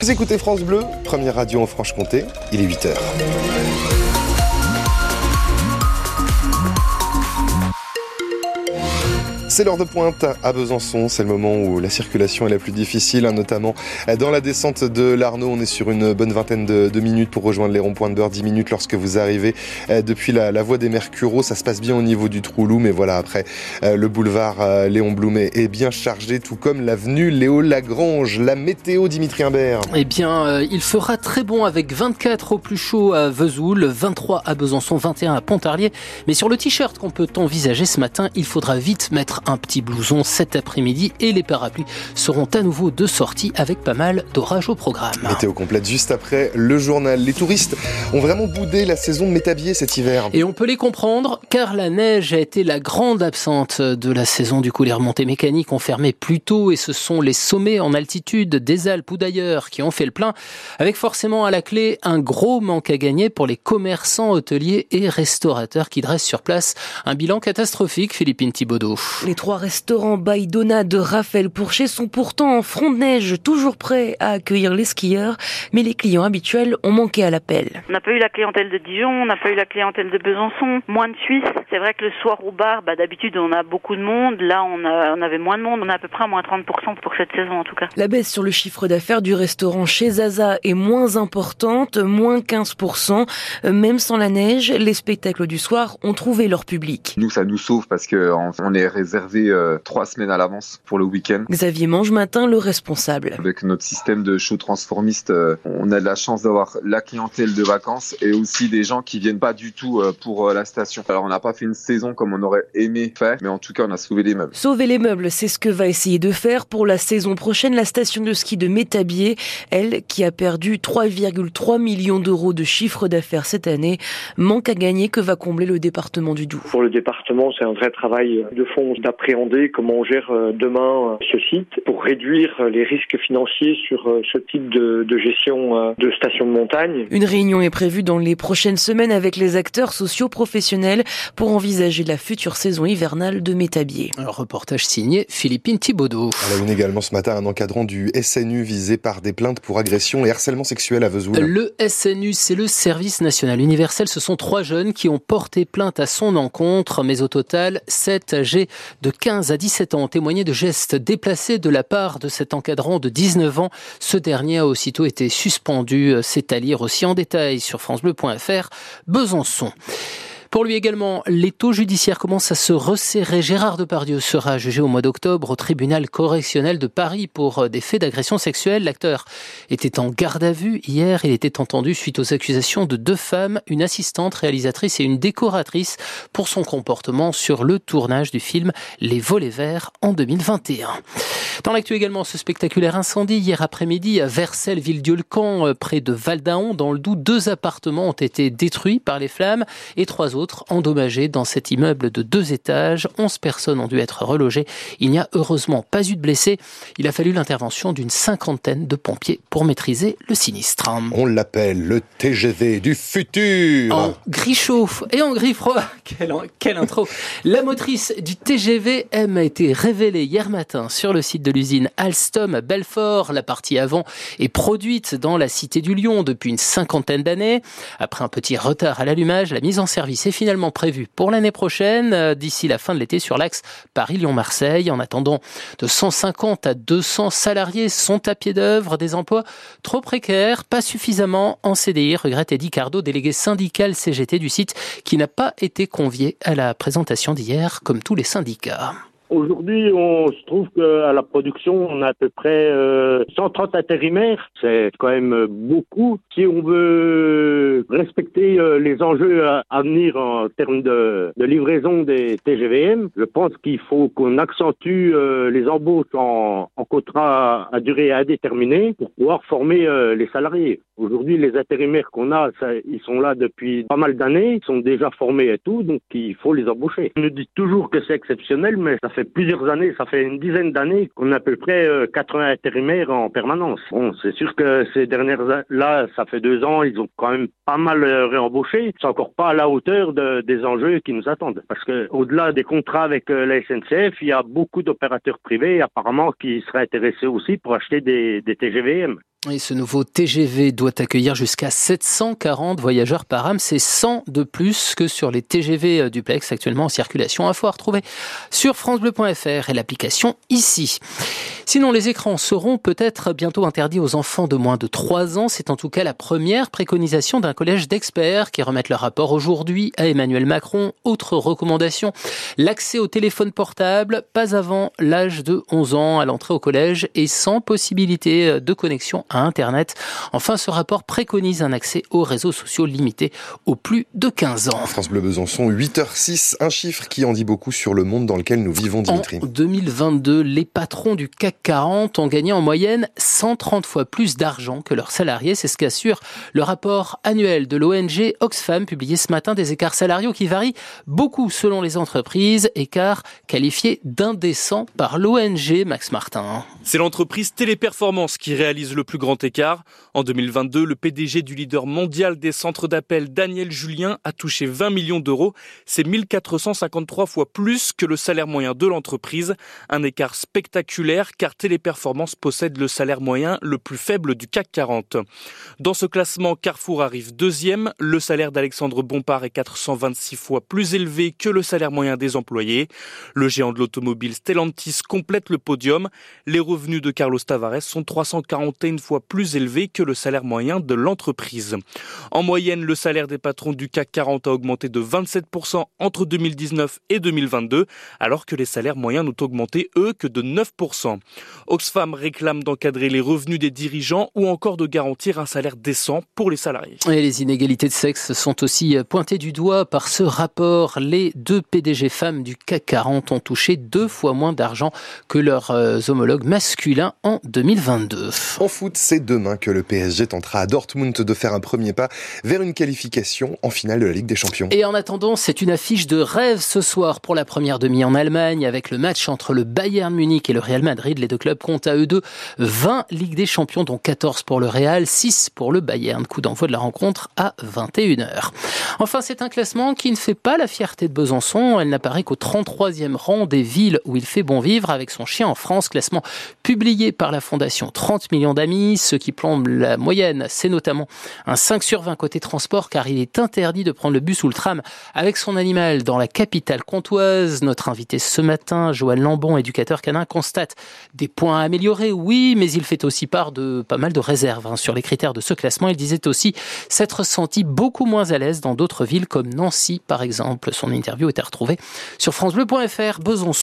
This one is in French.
Vous écoutez France Bleu, première radio en Franche-Comté, il est 8h. C'est l'heure de pointe à Besançon, c'est le moment où la circulation est la plus difficile, notamment dans la descente de l'Arnaud. On est sur une bonne vingtaine de minutes pour rejoindre les ronds-points de Beurre, 10 minutes lorsque vous arrivez depuis la voie des Mercureaux. Ça se passe bien au niveau du Trou-Loup, mais voilà, après le boulevard Léon Bloumet est bien chargé, tout comme l'avenue Léo Lagrange. La météo, Dimitri Imbert. Eh bien, il fera très bon avec 24 au plus chaud à Vesoul, 23 à Besançon, 21 à Pontarlier. Mais sur le t-shirt qu'on peut envisager ce matin, il faudra vite mettre un petit blouson cet après-midi et les parapluies seront à nouveau de sortie avec pas mal d'orages au programme. Météo complète juste après le journal. Les touristes ont vraiment boudé la saison de Métabier cet hiver. Et on peut les comprendre car la neige a été la grande absente de la saison. Du coup, les remontées mécaniques ont fermé plus tôt et ce sont les sommets en altitude des Alpes ou d'ailleurs qui ont fait le plein, avec forcément à la clé un gros manque à gagner pour les commerçants, hôteliers et restaurateurs qui dressent sur place un bilan catastrophique. Philippine Thibaudot. Les 3 restaurants Baïdona de Raphaël Pourchet sont pourtant en front de neige, toujours prêts à accueillir les skieurs, mais les clients habituels ont manqué à l'appel. On n'a pas eu la clientèle de Dijon, on n'a pas eu la clientèle de Besançon, moins de Suisse. C'est vrai que le soir au bar, d'habitude on a beaucoup de monde, là on avait moins de monde, on est à peu près à moins 30% pour cette saison en tout cas. La baisse sur le chiffre d'affaires du restaurant chez Zaza est moins importante, moins 15%. Même sans la neige, les spectacles du soir ont trouvé leur public. Nous, ça nous sauve parce qu'on est réservé 3 semaines à l'avance pour le week-end. Xavier Mangematin, le responsable. Avec notre système de show transformiste, on a de la chance d'avoir la clientèle de vacances et aussi des gens qui viennent pas du tout pour la station. Alors on n'a pas fait une saison comme on aurait aimé faire, mais en tout cas on a sauvé les meubles. Sauver les meubles, c'est ce que va essayer de faire pour la saison prochaine la station de ski de Métabier, elle qui a perdu 3,3 millions d'euros de chiffre d'affaires cette année, manque à gagner que va combler le département du Doubs. Pour le département, c'est un vrai travail de fond d'appréhender comment on gère demain ce site pour réduire les risques financiers sur ce type de gestion de station de montagne. Une réunion est prévue dans les prochaines semaines avec les acteurs socio-professionnels pour envisager la future saison hivernale de Métabier. Un reportage signé Philippine Thibaudot. À la une également ce matin, un encadrant du SNU visé par des plaintes pour agression et harcèlement sexuel à Vesoul. Le SNU, c'est le Service National Universel. Ce sont 3 jeunes qui ont porté plainte à son encontre, mais au total, 7 âgés de 15 à 17 ans ont témoigné de gestes déplacés de la part de cet encadrant de 19 ans. Ce dernier a aussitôt été suspendu. C'est à lire aussi en détail sur francebleu.fr. Besançon. Pour lui également, les taux judiciaires commencent à se resserrer. Gérard Depardieu sera jugé au mois d'octobre au tribunal correctionnel de Paris pour des faits d'agression sexuelle. L'acteur était en garde à vue hier. Il était entendu suite aux accusations de 2 femmes, une assistante réalisatrice et une décoratrice, pour son comportement sur le tournage du film Les Volets Verts en 2021. Dans l'actu également, ce spectaculaire incendie hier après-midi à Vercelles, Villedieu-le-Camp, près de Val-d'Aon, dans le Doubs. 2 appartements ont été détruits par les flammes et 3 autres endommagés dans cet immeuble de 2 étages. 11 personnes ont dû être relogées. Il n'y a heureusement pas eu de blessés. Il a fallu l'intervention d'une 50aine de pompiers pour maîtriser le sinistre. On l'appelle le TGV du futur. En gris chaud et en gris froid. Quelle intro. La motrice du TGV M a été révélée hier matin sur le site de l'usine Alstom à Belfort. La partie avant est produite dans la Cité du Lion depuis une 50aine d'années. Après un petit retard à l'allumage, la mise en service est finalement prévue pour l'année prochaine, d'ici la fin de l'été sur l'axe Paris-Lyon-Marseille. En attendant, de 150 à 200 salariés sont à pied d'œuvre, des emplois trop précaires, pas suffisamment en CDI, regrette Eddy Cardo, délégué syndical CGT du site, qui n'a pas été convié à la présentation d'hier, comme tous les syndicats. Aujourd'hui, on se trouve qu'à la production, on a à peu près 130 intérimaires. C'est quand même beaucoup. Si on veut respecter les enjeux à venir en termes de livraison des TGVM, je pense qu'il faut qu'on accentue les embauches en contrat à durée indéterminée pour pouvoir former les salariés. Aujourd'hui, les intérimaires qu'on a, ils sont là depuis pas mal d'années, ils sont déjà formés et tout, donc il faut les embaucher. On nous dit toujours que c'est exceptionnel, mais ça fait plusieurs années, ça fait une dizaine d'années qu'on a à peu près 80 intérimaires en permanence. Bon, c'est sûr que ces dernières-là, ça fait 2 ans, ils ont quand même pas mal réembauché. C'est encore pas à la hauteur des enjeux qui nous attendent. Parce que au-delà des contrats avec la SNCF, il y a beaucoup d'opérateurs privés apparemment qui seraient intéressés aussi pour acheter des TGVM. Et ce nouveau TGV doit accueillir jusqu'à 740 voyageurs par âme. C'est 100 de plus que sur les TGV duplex actuellement en circulation. Info à retrouver sur francebleu.fr et l'application ici. Sinon, les écrans seront peut-être bientôt interdits aux enfants de moins de 3 ans. C'est en tout cas la première préconisation d'un collège d'experts qui remettent leur rapport aujourd'hui à Emmanuel Macron. Autre recommandation, l'accès au téléphone portable, pas avant l'âge de 11 ans à l'entrée au collège et sans possibilité de connexion à Internet. Enfin, ce rapport préconise un accès aux réseaux sociaux limité aux plus de 15 ans. France Bleu Besançon, 8h06, un chiffre qui en dit beaucoup sur le monde dans lequel nous vivons, Dimitri. En 2022, les patrons du CAC 40 ont gagné en moyenne 130 fois plus d'argent que leurs salariés. C'est ce qu'assure le rapport annuel de l'ONG Oxfam, publié ce matin, des écarts salariaux qui varient beaucoup selon les entreprises, écarts qualifiés d'indécents par l'ONG. Max Martin. C'est l'entreprise Téléperformance qui réalise le plus grand écart. En 2022, le PDG du leader mondial des centres d'appel, Daniel Julien, a touché 20 millions d'euros. C'est 1453 fois plus que le salaire moyen de l'entreprise. Un écart spectaculaire car Téléperformance possède le salaire moyen le plus faible du CAC 40. Dans ce classement, Carrefour arrive deuxième. Le salaire d'Alexandre Bompard est 426 fois plus élevé que le salaire moyen des employés. Le géant de l'automobile Stellantis complète le podium. Les revenus de Carlos Tavares sont 341 fois plus élevés que le salaire moyen de l'entreprise. En moyenne, le salaire des patrons du CAC 40 a augmenté de 27% entre 2019 et 2022, alors que les salaires moyens n'ont augmenté, eux, que de 9%. Oxfam réclame d'encadrer les revenus des dirigeants ou encore de garantir un salaire décent pour les salariés. Et les inégalités de sexe sont aussi pointées du doigt par ce rapport. Les 2 PDG femmes du CAC 40 ont touché 2 fois moins d'argent que leurs homologues masculins en 2022. En foot, c'est demain que le PSG tentera à Dortmund de faire un premier pas vers une qualification en finale de la Ligue des Champions. Et en attendant, c'est une affiche de rêve ce soir pour la première demi en Allemagne avec le match entre le Bayern Munich et le Real Madrid. Les deux clubs comptent à eux deux 20 Ligues des Champions, dont 14 pour le Real, 6 pour le Bayern. Coup d'envoi de la rencontre à 21h. Enfin, c'est un classement qui ne fait pas la fierté de Besançon. Elle n'apparaît qu'au 33e rang des villes où il fait bon vivre avec son chien en France. Classement publié par la fondation 30 millions d'amis. Ce qui plombe la moyenne, c'est notamment un 5 sur 20 côté transport, car il est interdit de prendre le bus ou le tram avec son animal dans la capitale comtoise. Notre invité ce matin, Joël Lambon, éducateur canin, constate des points à améliorer, oui, mais il fait aussi part de pas mal de réserves sur les critères de ce classement. Il disait aussi s'être senti beaucoup moins à l'aise dans d'autres villes comme Nancy, par exemple. Son interview était retrouvée sur francebleu.fr. Besançon.